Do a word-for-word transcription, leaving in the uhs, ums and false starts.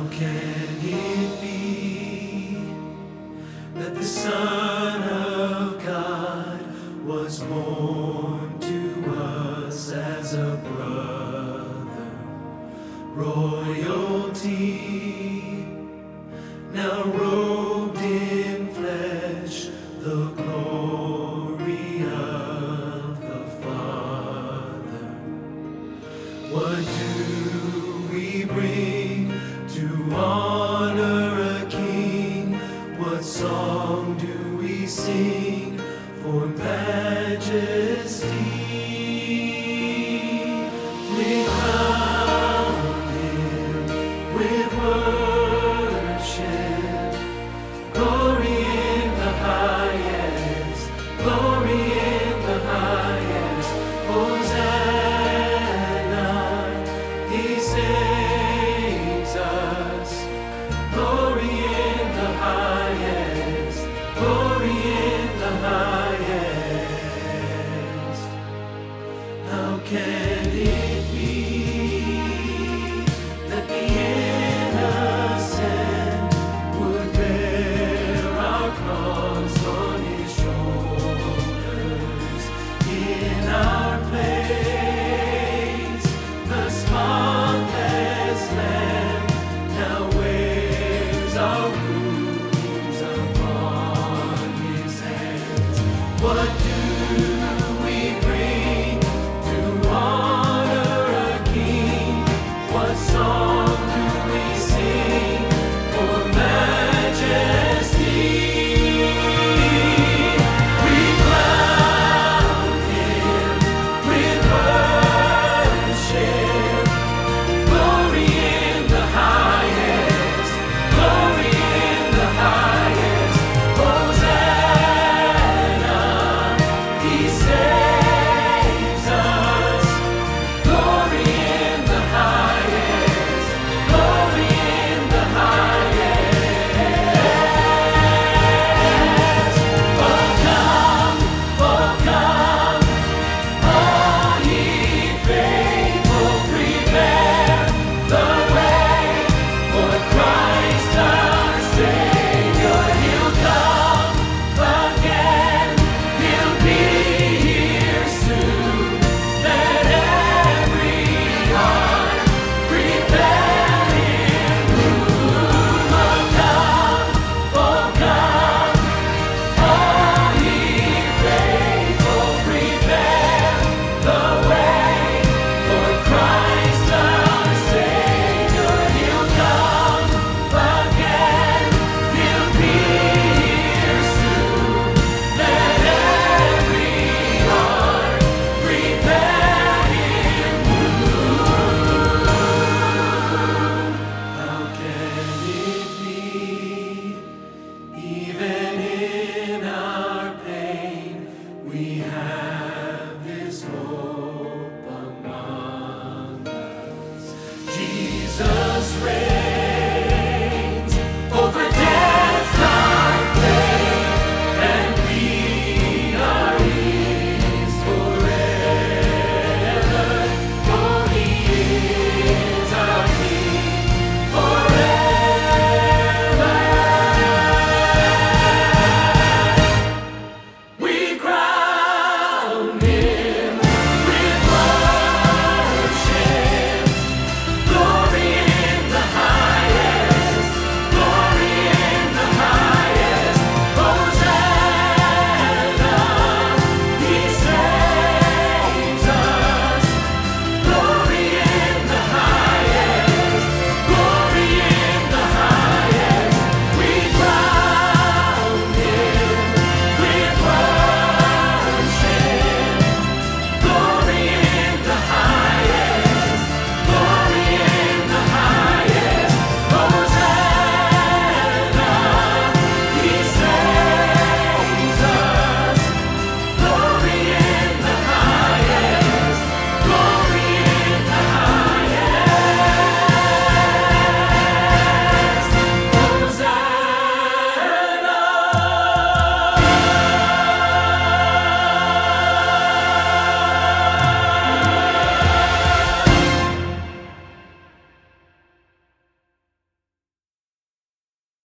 can it be that the Son of God was born to us as a brother? Royalty, now robed in flesh, the glory of the Father. What do we bring to honor a King? What song do we sing for majesty? We crown Him with worship, glory in the highest, glory in the highest, Hosanna, He saves us, glory in the highest, glory in the highest. How can it be that the innocent would bear our cross on His shoulders? In our place, the spotless Lamb now wears our wounds upon His hands. What do we bring to honor a King? What song